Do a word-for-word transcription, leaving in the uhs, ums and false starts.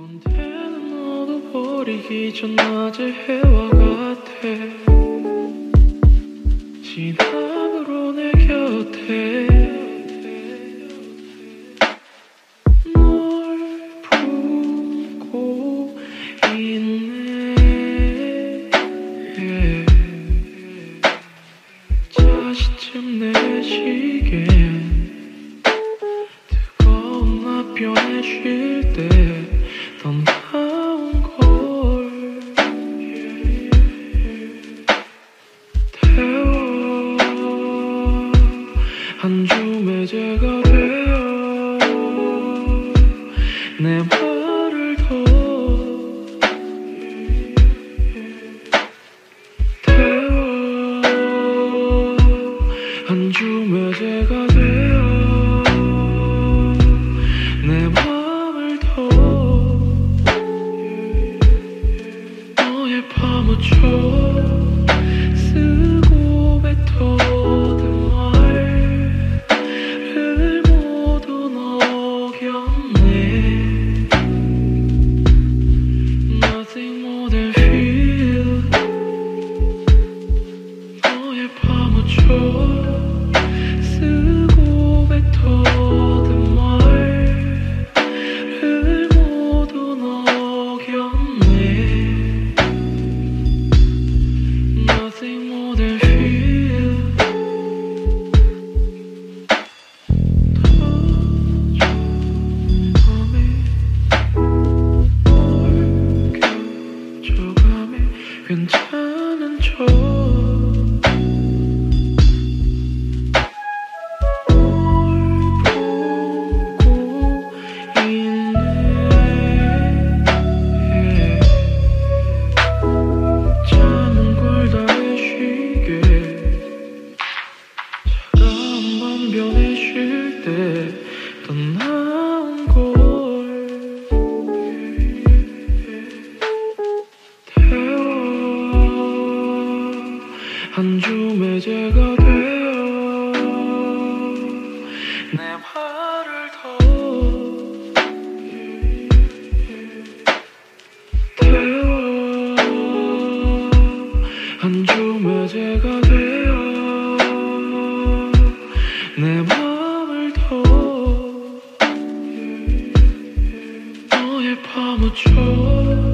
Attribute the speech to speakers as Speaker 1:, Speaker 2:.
Speaker 1: 언제는 너도 버리기 전 낮의 해와 같아. 진압으로 내 곁에 널 품고 있네. 자신쯤 내 시계엔 뜨거운 나변에 쉴 때 넌 나온 걸 태워 한 줌의 재가 되어 내 말을 더 태워 한 줌의 재가 되어 내 맘을 더 너에 파묻혀 쓰고 뱉어둔 말을 모두 녹였네. Nothing more than feel. 너에 파묻혀 쓰고 뱉어둔 말을 모두 녹였네. Nothing more than feel. 멈춰가며 괜찮은 척 변에 쉴 때 또 나온 걸 태워 한 줌의 재가 되어 내 말을 더 태워 한 줌의 재가 되어 내 맘을 더 너에 파묻혀